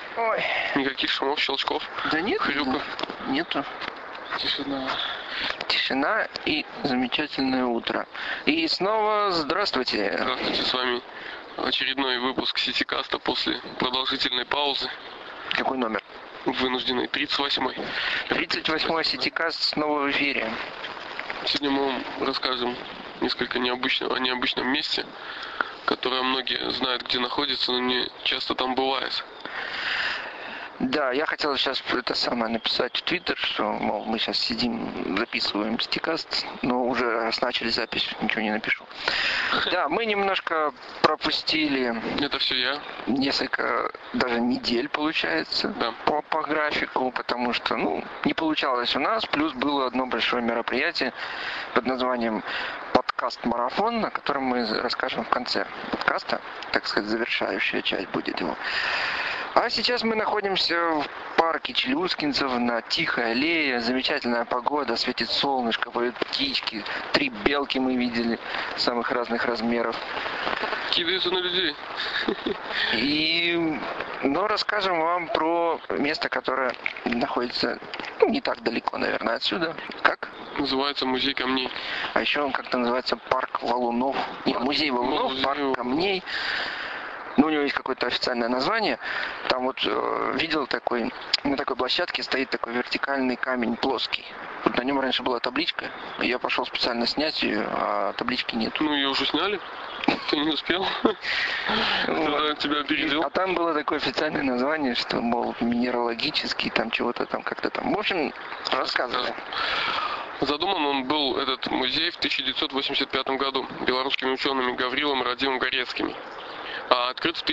Ой, Никаких шумов, щелчков, да нет, хрюков. нету. Тишина. Тишина и замечательное утро. И снова здравствуйте. Здравствуйте, с вами очередной выпуск Ситикаста после продолжительной паузы. Какой номер? Вынужденный 38-й. 38-й Ситикаст снова в эфире. Сегодня мы вам расскажем несколько о необычном месте, которое многие знают, где находится, но не часто там бывает. Да, я хотел сейчас это самое написать в Твиттер, что, мол, мы сейчас сидим, записываем Ситикаст, но уже раз начали запись, ничего не напишу. Да, мы немножко пропустили Это все я. несколько, даже недель, получается, Да. по графику, потому что, не получалось у нас, плюс было одно большое мероприятие под названием подкаст-марафон, о котором мы расскажем в конце подкаста, так сказать, завершающая часть будет его. А сейчас мы находимся в парке Челюскинцев на Тихой аллее. Замечательная погода, светит солнышко, поют птички. 3 белки мы видели самых разных размеров. Кидаются на людей. Но расскажем вам про место, которое находится не так далеко, наверное, отсюда. Как? Называется музей камней. А еще он как-то называется парк Валунов. Нет, музей Валунов, парк камней. У него есть какое-то официальное название. Там вот видел на такой площадке стоит такой вертикальный камень плоский. Вот на нем раньше была табличка. Я пошел специально снять ее, а таблички нет. Ее уже сняли? Ты не успел? Тогда тебя опередил. А там было такое официальное название, что, мол, минералогический, там чего-то там, как-то там. В общем, рассказывай. Задуман он был, этот музей, в 1985 году белорусскими учеными Гаврилом и Радимом Горецкими. А открыт в